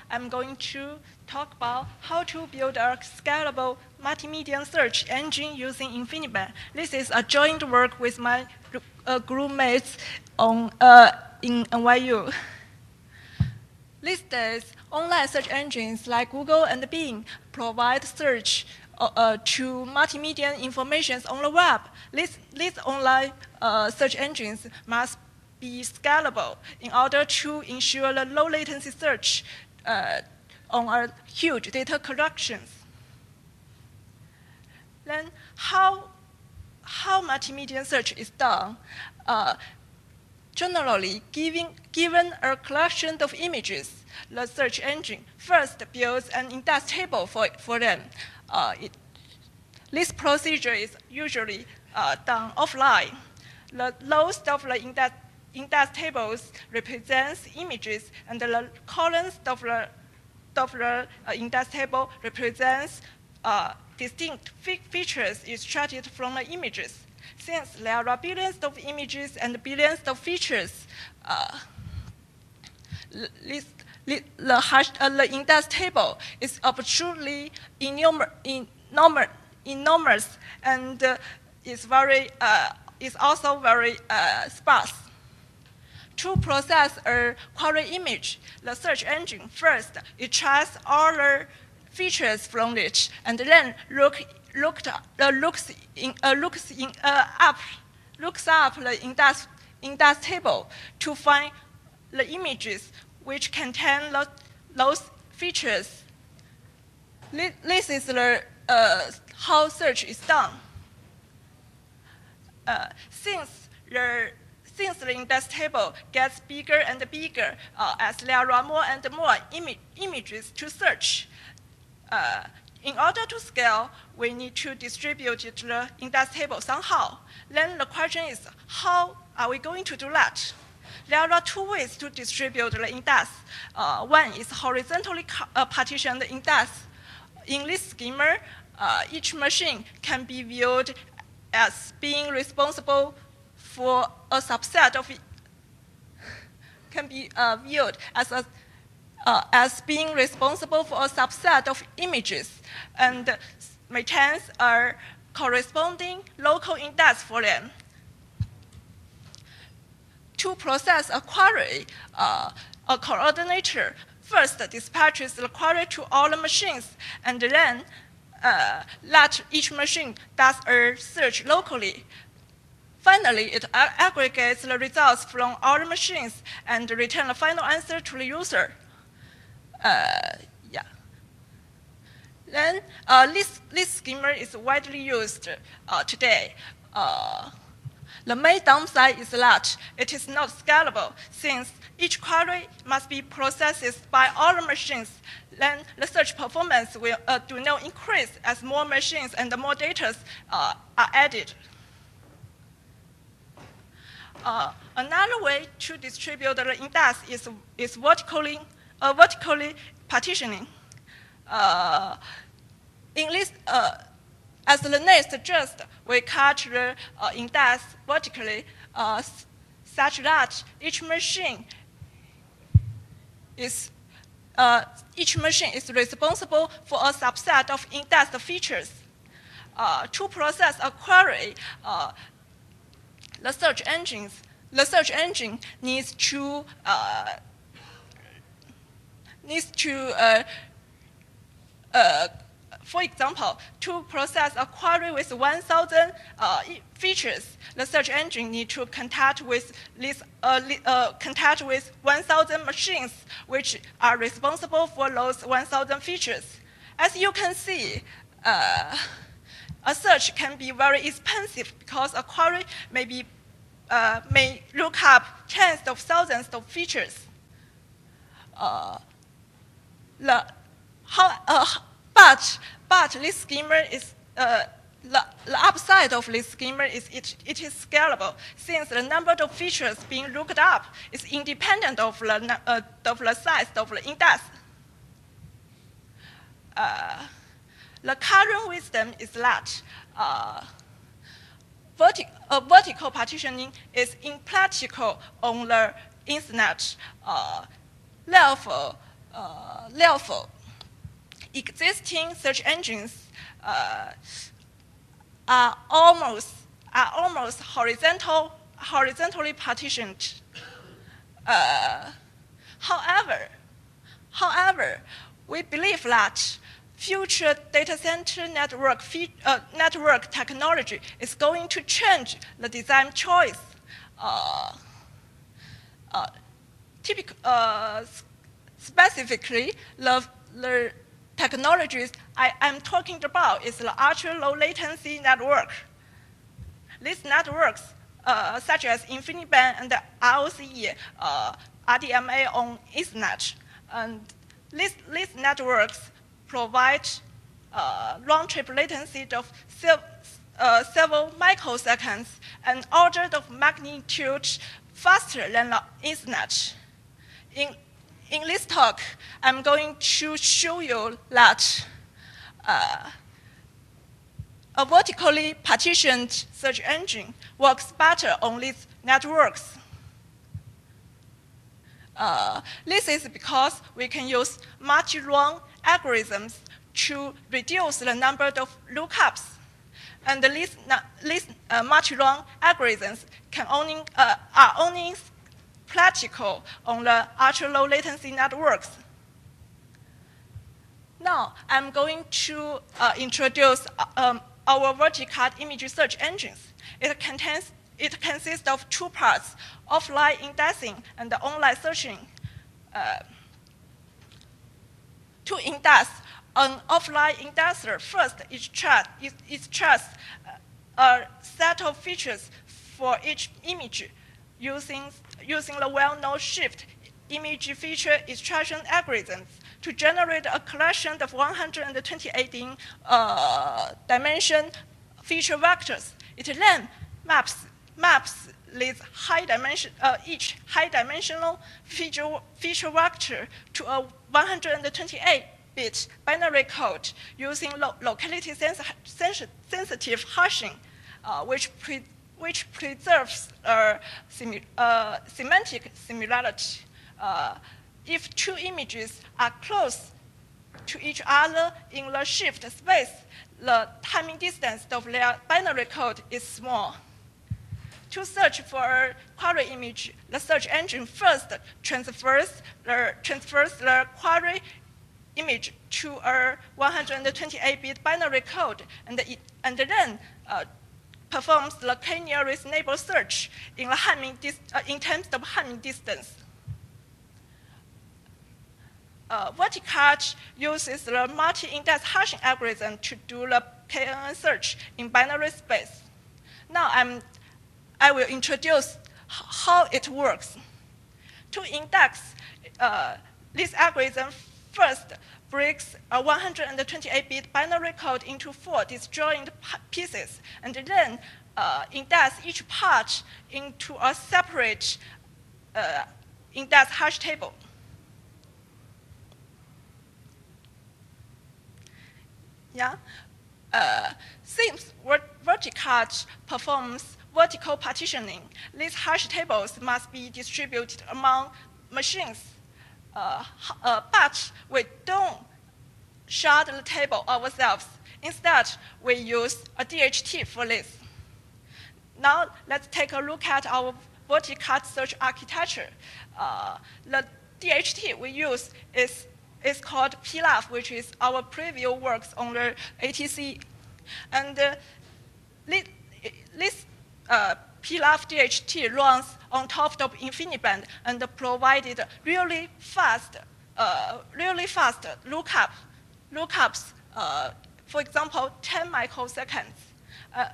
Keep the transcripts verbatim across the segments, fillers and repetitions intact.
I'm going to talk about how to build a scalable multimedia search engine using InfiniBand. This is a joint work with my uh, group mates on, uh, in N Y U. These days, online search engines like Google and Bing provide search uh, uh, to multimedia information on the web. These, these online uh, search engines must be scalable in order to ensure the low latency search uh, on a huge data collections. Then how, how multimedia search is done? Uh, Generally, given, given a collection of images, the search engine first builds an index table for, for them. Uh, it, this procedure is usually uh, done offline. The lowest of the index, index tables represents images, and the columns of the, of the uh, index table represents uh, distinct features extracted from the images. Since there are billions of images and billions of features, uh, this, this, the, hash, uh, the index table is absolutely enormous, enormous and uh, is, very, uh, is also very uh, sparse. To process a query image, the search engine first extracts all the features from it and then look Looked, uh, looks in, uh, looks in, uh, up, looks up the index, index table to find the images which contain the, those features. This, this is the, uh, how search is done. Uh, since, the, since the index table gets bigger and bigger uh, as there are more and more imi images to search, uh, in order to scale, we need to distribute the index table somehow. Then the question is, how are we going to do that? There are two ways to distribute the index. Uh, one is horizontally uh, partitioned index. In this schema, uh, each machine can be viewed as being responsible for a subset of, can be uh, viewed as a Uh, as being responsible for a subset of images and maintains a corresponding local index for them. To process a query, uh, a coordinator first dispatches the query to all the machines and then uh, let each machine does a search locally. Finally, it ag aggregates the results from all the machines and returns the final answer to the user. Uh, yeah. Then uh, this, this schema is widely used uh, today. Uh, the main downside is that it is not scalable, since each query must be processed by all the machines. Then the search performance will uh, do not increase as more machines and more data uh, are added. Uh, another way to distribute the index is, is vertically Uh, vertically partitioning. Uh, in this, uh, as the name suggests, we cut the uh, index vertically uh, such that each machine is uh, each machine is responsible for a subset of indexed features. Uh, to process a query, uh, the search engines the search engine needs to uh, needs to, uh, uh, for example, to process a query with one thousand uh, features, the search engine needs to contact with this, uh, uh, contact with one thousand machines, which are responsible for those one thousand features. As you can see, uh, a search can be very expensive because a query may be uh, may look up tens of thousands of features. Uh, The, how, uh, but, but this schema is, uh, the, the upside of this schema is it, it is scalable, since the number of features being looked up is independent of the, uh, of the size of the index. Uh, the current wisdom is that uh, vertic uh, vertical partitioning is impractical on the internet. Uh, therefore, uh, therefore, existing search engines uh, are almost are almost horizontal horizontally partitioned. Uh, however, however, we believe that future data center network uh, network technology is going to change the design choice. Uh, uh, typical, uh, specifically, the, the technologies I am talking about is the ultra-low latency network. These networks, uh, such as InfiniBand and R O C E, uh, R D M A on Ethernet, and these, these networks provide uh, round-trip latency of uh, several microseconds and order of magnitude faster than the Ethernet. In, in this talk, I'm going to show you that uh, a vertically partitioned search engine works better on these networks. Uh, this is because we can use multi-run algorithms to reduce the number of lookups. And these, these uh, multi-run algorithms can only, uh, are only practical on the ultra-low latency networks. Now, I'm going to uh, introduce um, our verticard image search engines. It contains It consists of two parts, offline indexing and online searching. Uh, to index an offline indexer, first it checks it, it checks a set of features for each image using, using the well-known Shift image feature extraction algorithms to generate a collection of one hundred twenty-eight uh, dimension feature vectors. It then maps maps these high dimension, uh, each high-dimensional feature, feature vector to a one hundred twenty-eight bit binary code using lo locality sens sens sensitive hashing, uh, which, pre which preserves uh, semi uh, semantic similarity. Uh, if two images are close to each other in the shift space, the timing distance of their binary code is small. To search for a query image, the search engine first transfers the, transfers the query image to a one hundred twenty-eight bit binary code, and, it, and then uh, performs the k-nearest neighbor search in, the Hamming uh, in terms of Hamming distance. Uh, Verticard uses the multi-index hashing algorithm to do the K N N search in binary space. Now I'm I will introduce how it works. To index, uh, this algorithm first breaks a one hundred twenty-eight bit binary code into four disjoint pieces, and then uh, index each part into a separate uh, index hash table. Yeah, uh, since Verticard performs vertical partitioning, these hash tables must be distributed among machines. Uh, uh, but we don't shard the table ourselves. Instead, we use a D H T for this. Now, let's take a look at our Verticard search architecture. Uh, the D H T we use is, is called P L A F, which is our preview works on the A T C. And uh, this, this uh, P L A F D H T runs on top of InfiniBand and provided really fast, uh, really fast lookup, lookups. Uh, for example, ten microseconds. Uh,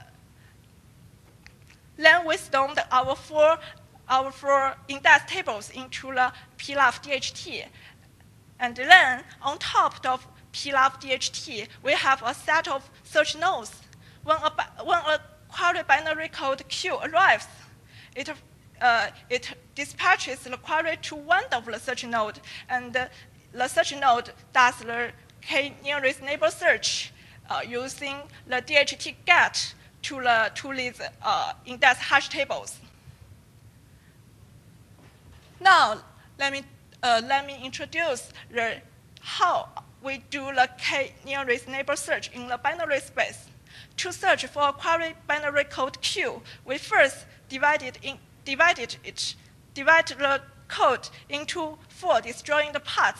then we stored our four, our four index tables into the P L A F D H T, and then on top of P L A F D H T, we have a set of search nodes. When a, when a query binary code Q arrives, it, uh, it dispatches the query to one of the search node, and uh, the search node does the k-nearest neighbor search uh, using the D H T get to, the, to these uh, index hash tables. Now, let me uh, let me introduce the, how we do the k nearest neighbor search in the binary space. To search for a query binary code Q, we first divided, in, divided it, divide the code into four disjoint parts,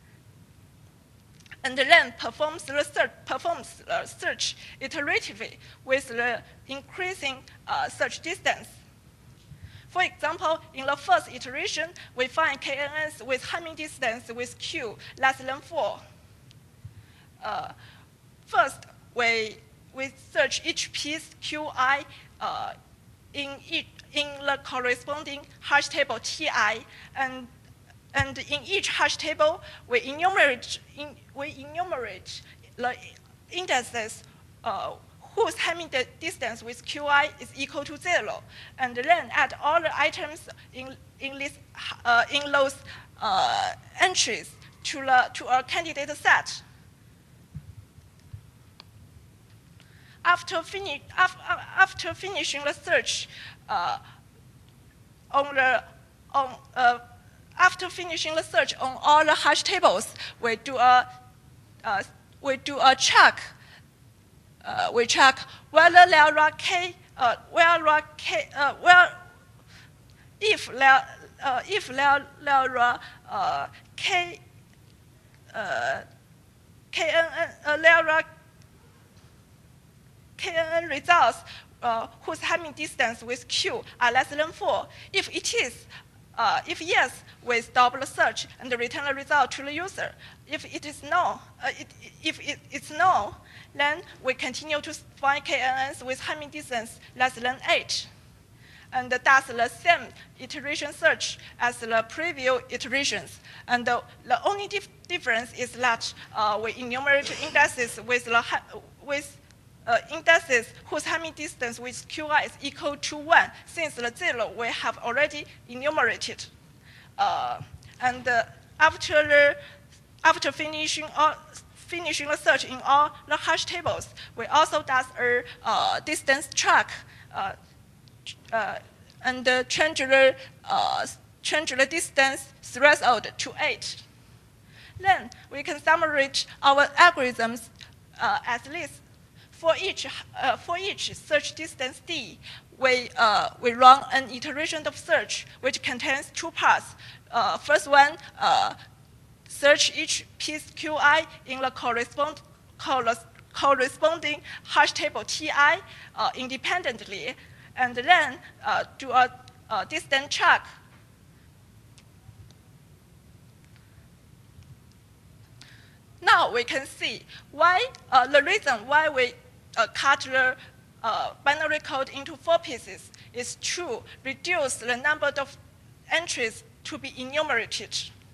and then performs the search, performs the search iteratively with the increasing uh, search distance. For example, in the first iteration, we find K N Ns with Hamming distance with Q less than four. Uh, first, we, we search each piece Qi uh, in, each, in the corresponding hash table Ti, and, and in each hash table, we enumerate, in, we enumerate the indices uh, whose Hamming distance with Qi is equal to zero, and then add all the items in, in, this, uh, in those uh, entries to, the, to a candidate set. After, fini af after finishing the search uh, on the, on, uh, after finishing the search on all the hash tables, we do a, uh, we do a check. Uh, we check whether there are k, uh, where are k, uh, where, if there, uh, if there, there are uh, k, uh, knn, uh, there are K N N results uh, whose Hamming distance with Q are less than four. If it is, uh, if yes, we stop the search and return the result to the user. If it is no, uh, it, if it, it's no, then we continue to find K N Ns with Hamming distance less than eight. And does the same iteration search as the previous iterations. And the, the only dif difference is that uh, we enumerate indices with, the, with uh, indices whose Hamming distance with Qi is equal to one, since the zero we have already enumerated. Uh, and uh, after, the, after finishing all, finishing the search in all the hash tables, we also does a uh, distance track uh, uh, and uh, change the uh, change the distance threshold to eight. Then we can summarize our algorithms uh, as this. For each uh, for each search distance d, we uh, we run an iteration of search which contains two parts. Uh, first one. Uh, Search each piece Qi in the correspond, corresponding hash table Ti uh, independently, and then uh, do a, a distance check. Now we can see why uh, the reason why we uh, cut the uh, binary code into four pieces is to reduce the number of entries to be enumerated.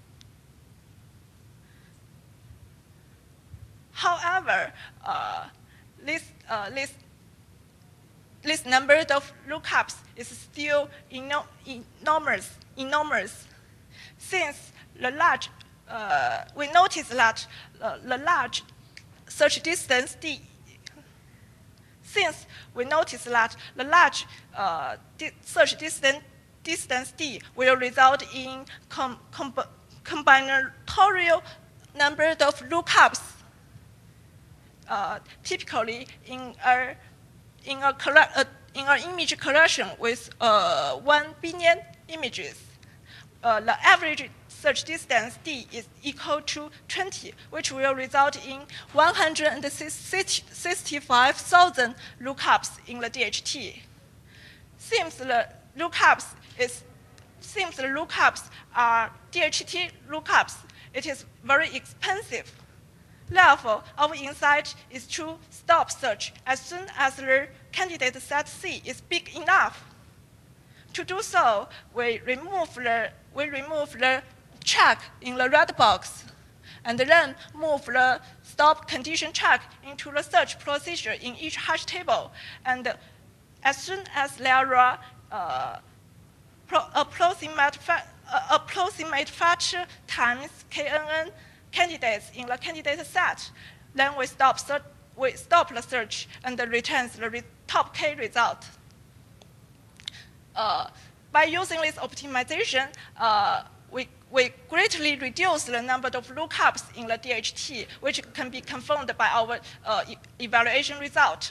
However, uh, this, uh, this, this number of lookups is still eno enormous, enormous. Since the large, uh, we notice that uh, the large search distance d, since we notice that the large uh, di search distance, distance d will result in com com combinatorial number of lookups. Uh, typically, in a in a uh, in an image collection with uh, one billion images, uh, the average search distance d is equal to twenty, which will result in one hundred sixty-five thousand lookups in the D H T. Since the lookups is since the lookups are D H T lookups, it is very expensive. Therefore, our insight is to stop search as soon as the candidate set C is big enough. To do so, we remove the, we remove the check in the red box, and then move the stop condition check into the search procedure in each hash table. And as soon as there are uh, approximate, uh, approximate fetch times K N N candidates in the candidate set, then we stop, we stop the search and returns the re top K result. Uh, by using this optimization, uh, we, we greatly reduce the number of lookups in the D H T, which can be confirmed by our uh, e evaluation result.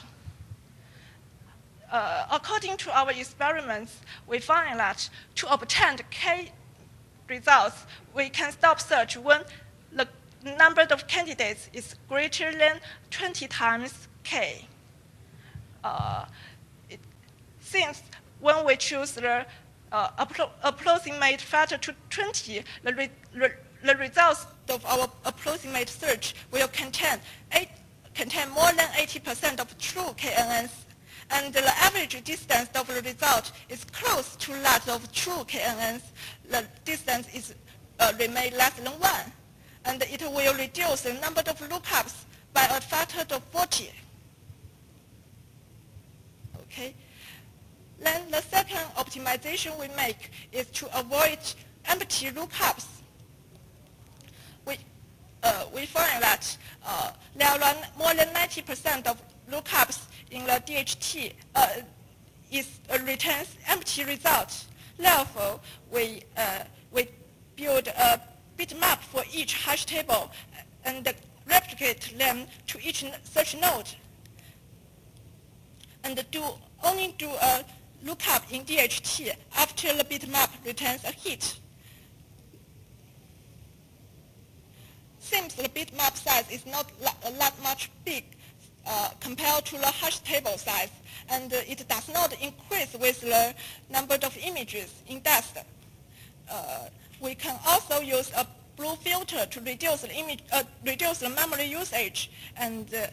Uh, according to our experiments, we find that to obtain the K results, we can stop search when the number of candidates is greater than twenty times K. Uh, it, since when we choose the uh, appro approximate factor to twenty, the, re re the results of our approximate search will contain, eight, contain more than eighty percent of true K N Ns. And the average distance of the result is close to that of true K N Ns. The distance is uh, remain less than one, and it will reduce the number of lookups by a factor of forty. Okay. Then the second optimization we make is to avoid empty lookups. We uh, we find that uh, there are more than ninety percent of lookups in the D H T uh, is uh, returns empty results. Therefore, we uh, we build a bitmap for each hash table and replicate them to each search node, and do only do a lookup in D H T after the bitmap returns a hit. Since the bitmap size is not that much big Uh, compared to the hash table size, and uh, it does not increase with the number of images indexed. Uh, we can also use a blue filter to reduce the image, uh, reduce the memory usage, and uh,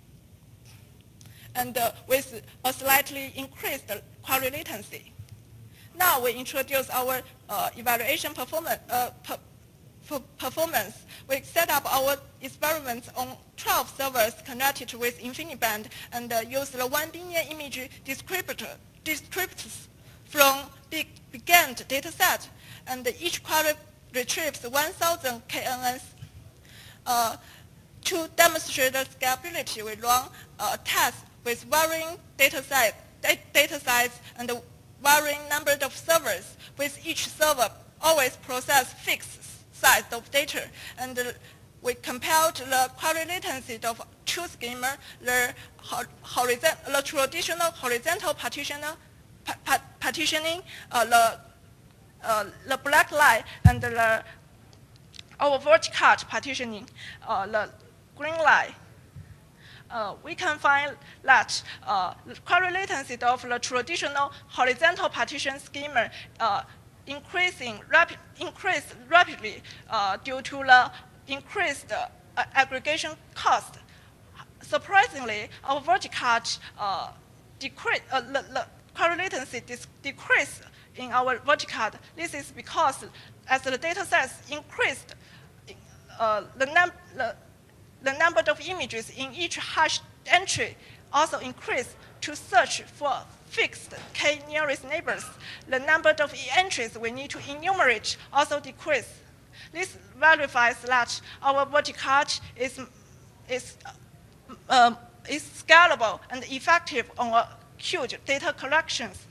and uh, with a slightly increased query latency. Now we introduce our uh, evaluation performance. Uh, per performance. We set up our experiments on twelve servers connected with InfiniBand and uh, use the one billion image descriptor, descriptors from big began dataset, and each query retrieves one thousand K N Ns. Uh, to demonstrate the scalability, we run a test with varying data size, data size and varying number of servers, with each server always process fixed size of data, and uh, we compared the query latency of two schema, the, horizon, the traditional horizontal partitioner, pa pa partitioning, uh, the, uh, the black line, and the, our vertical partitioning, uh, the green line. Uh, we can find that uh, the query latency of the traditional horizontal partition schema uh, increasing rapid, increased rapidly uh, due to the increased uh, aggregation cost. Surprisingly, our vertical uh, decrease, uh, the, the query latency decreased in our vertical. This is because as the data size increased, uh, the, num the, the number of images in each hash entry also increased to search for fixed K nearest neighbors. The number of entries we need to enumerate also decrease. This verifies that our vertical is, is, uh, is scalable and effective on a huge data collections.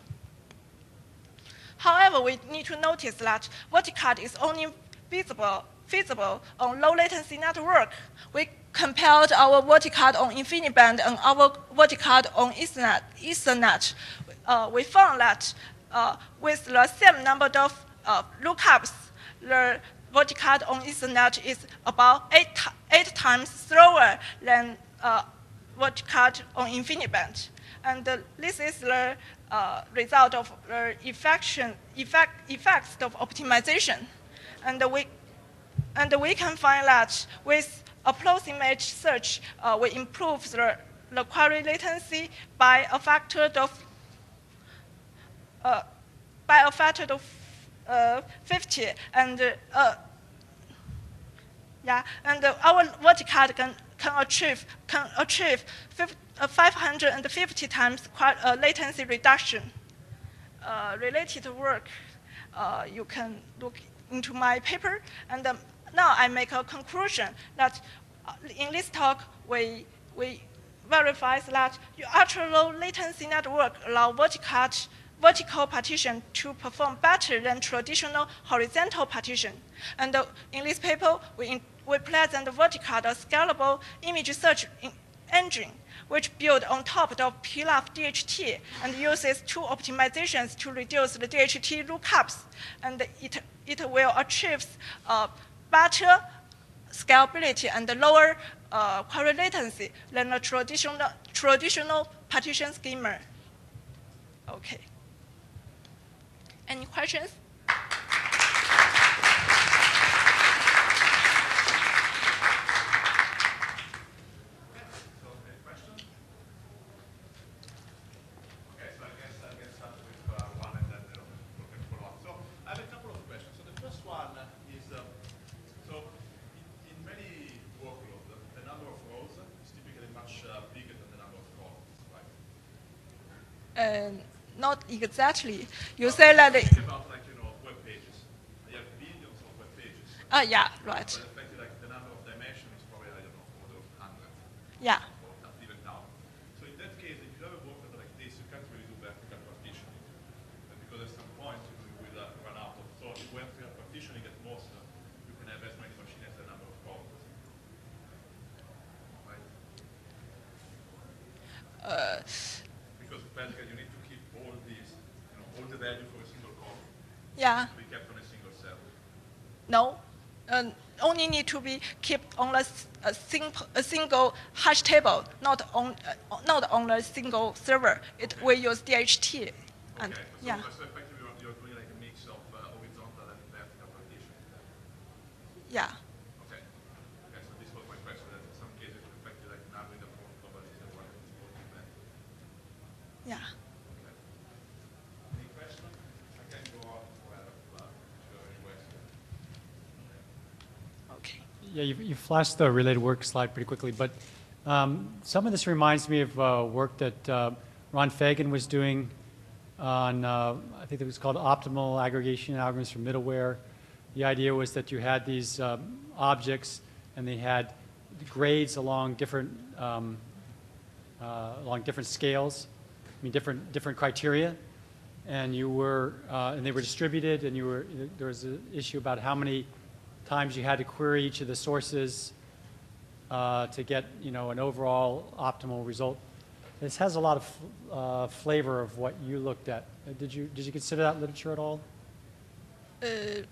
However, we need to notice that vertical is only visible, feasible on low latency network. We compared our vertical on InfiniBand and our vertical on Ethernet. Ethernet. Uh, we found that uh, with the same number of uh, lookups, the vertical on Ethernet is about eight, eight times slower than uh, vertical on InfiniBand. And uh, this is the uh, result of the effection, effect, effects of optimization. And we, and we can find that with approximate search, uh, we improve the, the query latency by a factor of uh, by a factor of uh, fifty, and uh, yeah, and uh, our vertical can can achieve can achieve five hundred fifty times uh, latency reduction. Uh, related work, uh, you can look into my paper, and um, now I make a conclusion that uh, in this talk we we verifies that ultra low latency network allow vertical vertical partition to perform better than traditional horizontal partition. And uh, in this paper, we, in, we present the Verticad, a scalable image search in engine, which built on top of P L A F D H T and uses two optimizations to reduce the D H T lookups. And it, it will achieve uh, better scalability and lower uh, query latency than a traditional, traditional partition schema. Okay. Any questions? Uh, not exactly. You say that. Think about like you know web pages. You have billions of web pages. Ah, uh, yeah, right. But effectively, like the number of dimensions is probably I don't know order of hundred. Yeah. Or not even now. So in that case, if you have a workload like this, you can't really do vertical partitioning, and because at some point you will uh, run out of. So if vertical partitioning at most, uh, you can have as many machines as the number of columns. Right. Uh, Because basically you need to keep all these, you know, all the value for a single column. Yeah. To be kept on a single cell. No, uh, only need to be kept on a, a, simple, a single hash table, not on uh, not on a single server. It will use D H T. And Okay. So, yeah. so effectively you're, you're doing like a mix of uh, horizontal and vertical partition. Yeah. Okay. Okay. So this was my question. That in some cases, effectively, like narrowing the form probably is the one that's more event. Yeah. Okay. Any questions? I can go on forever. But sure, any questions? Okay. Yeah, you, you flashed the related work slide pretty quickly, but um, some of this reminds me of uh, work that uh, Ron Fagan was doing on, uh, I think it was called optimal aggregation algorithms for middleware. The idea was that you had these um, objects and they had grades along different, um, uh, along different scales, I mean different, different criteria. And you were, uh, and they were distributed, and you were, there was an issue about how many times you had to query each of the sources uh, to get, you know, an overall optimal result. This has a lot of uh, flavor of what you looked at. Uh, did you did you consider that literature at all? Uh,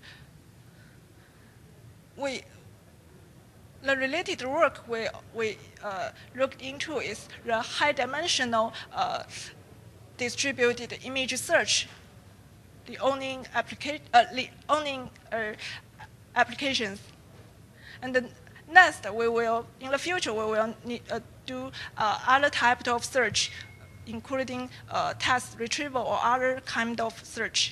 we the related work we we uh, looked into is the high-dimensional uh, distributed image search, the owning application, uh, the owning uh, applications, and then next we will in the future we will need, uh, do uh, other types of search, including uh, text retrieval or other kind of search.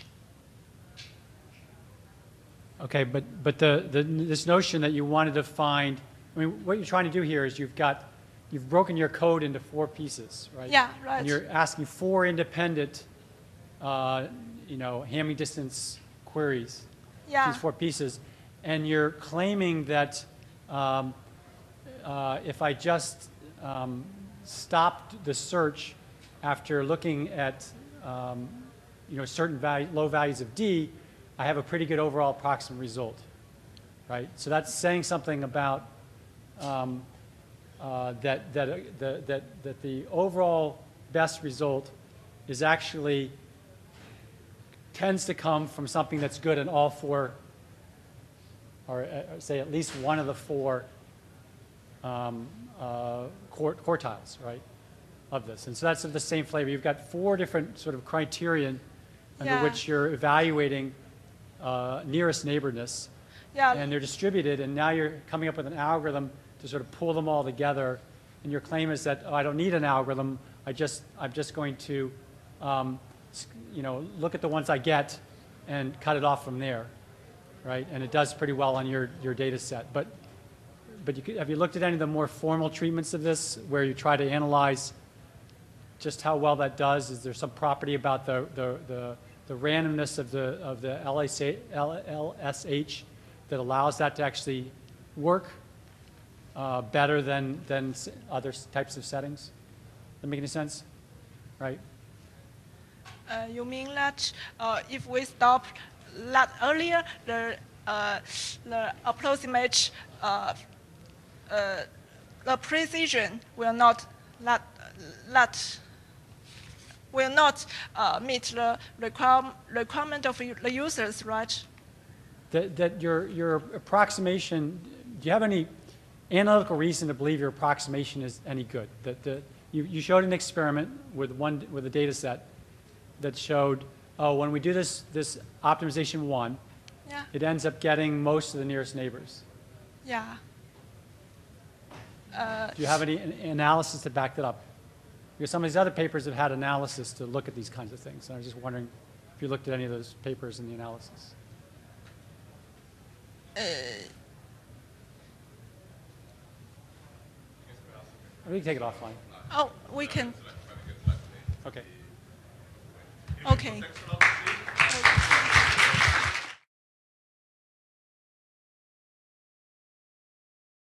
Okay, but but the, the this notion that you wanted to find, I mean, what you're trying to do here is you've got you've broken your code into four pieces, right? Yeah, right. And you're asking four independent, uh, you know, Hamming distance queries. Yeah. These four pieces, and you're claiming that um, uh, if I just um, stopped the search after looking at um, you know certain value, low values of D, I have a pretty good overall approximate result, right? So that's saying something about um, uh, that that, uh, the, that that the overall best result is actually tends to come from something that's good in all four, or uh, say at least one of the four um, uh, quart quartiles, right, of this. And so that's of the same flavor. You've got four different sort of criterion under Yeah. which you're evaluating uh, nearest neighborness, Yeah. and they're distributed, and now you're coming up with an algorithm to sort of pull them all together. And your claim is that, oh, I don't need an algorithm. I just, I'm just going to, um, you know, look at the ones I get and cut it off from there, right? And it does pretty well on your, your data set. But, but you could, have you looked at any of the more formal treatments of this where you try to analyze just how well that does? Is there some property about the, the, the, the randomness of the, of the L S H that allows that to actually work uh, better than, than other types of settings? Does that make any sense? Right? Uh, you mean that uh, if we stop that earlier, the uh, the approximate uh, uh, the precision will not that that will not uh, meet the require, requirement of the users, right? That, that your, your approximation, do you have any analytical reason to believe your approximation is any good? That the, you, you showed an experiment with, one, with a data set that showed, oh, when we do this, this optimization one, Yeah. it ends up getting most of the nearest neighbors. Yeah. Uh, Do you have any an- analysis to back that up? Because some of these other papers have had analysis to look at these kinds of things. And I was just wondering if you looked at any of those papers in the analysis. We can take it offline. oh, we can. Okay. Okay.